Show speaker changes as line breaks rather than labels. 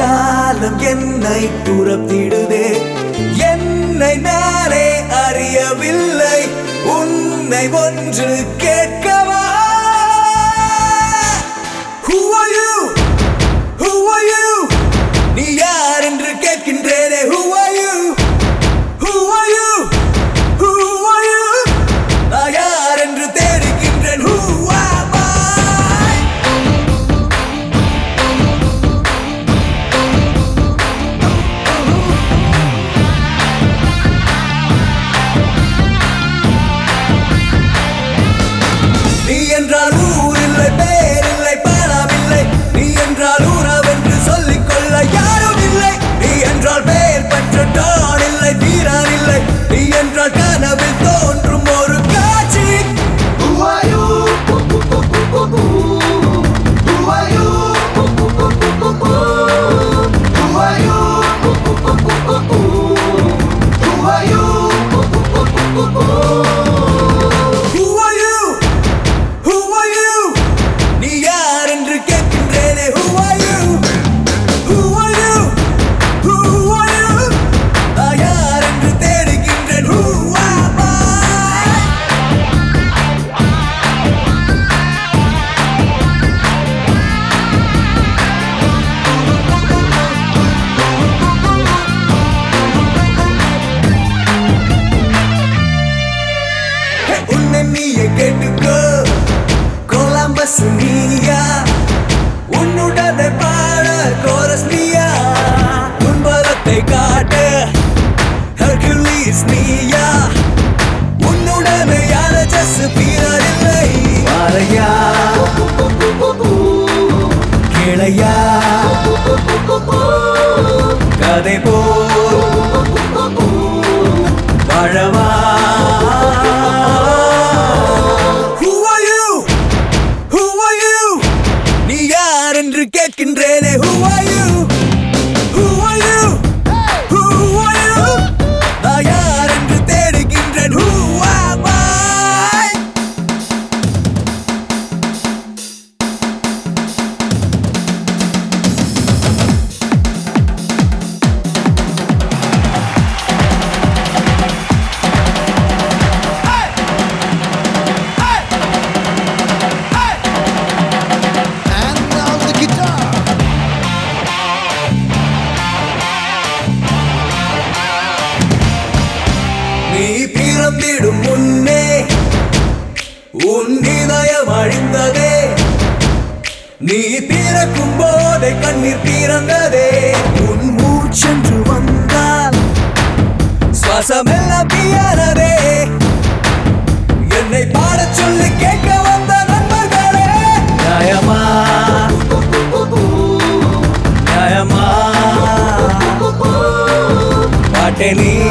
காலம் என்னை துரத்திடுதே. என்னை நானே அறியவில்லை, உன்னை ஒன்று கேட்கவா? Who are you? Who are you? நீ யார் என்று கேட்கின்றேனே. Who are you? Who are you? Who are you? நான் யார் என்று தேடுகின்றேன். Who am I? நீ என்றால் ஊர் இல்லை, பேர் இல்லை, பணம் இல்லை. நீ என்றால் உறவென்று சொல்லிக் கொள்ள யாரும் இல்லை. நீ என்றால் பெயர் பெற்ற டான் இல்லை, வீரன் இல்லை. நீ என்றால் கனவில் தோன்றும் ஒரு காட்சி.
Who are you? Who are you? Who are you? Who are you?
Who are you? Who are you? நீ யார் என்று கேட்கின்றேனே. Who are you? Who are you? Who are you? நான் யார் என்று தேடுகின்றேன். Who am I? உன்னை நீயே கேட்டுக்கோ, கொலம்பஸ் நீயா, உன்னுடனே பாட கோரஸ் நீயா, உன் பலத்தை காட்டு ஹெர்குலிஸ் நீயா, உன்னுடனே யார ஜஸ் வீரர் இல்லை. வாரையா கேளையா கதை போ வாழவா. Who are you? Who are you? நீ யார் என்று கேட்கின்றேனே. Who are you? Who are you? Who are you? நான் யார் என்று தேடுகின்றேன். Who am I?
And now the guitar.
நீ பிறந்திடும் முன்னே உன் இதயம் அழிந்ததே. நீ பிறக்கும் போதே கண்ணீர் பிறந்ததே. உன் மூச்சென்று வந்தால் சுவாசமெல்லாம் பியறதே. என்னை பாடச் சொல்லி கேட்க வந்த நண்பர்களே, நியாயமா நியாயமா பாட்டை நீ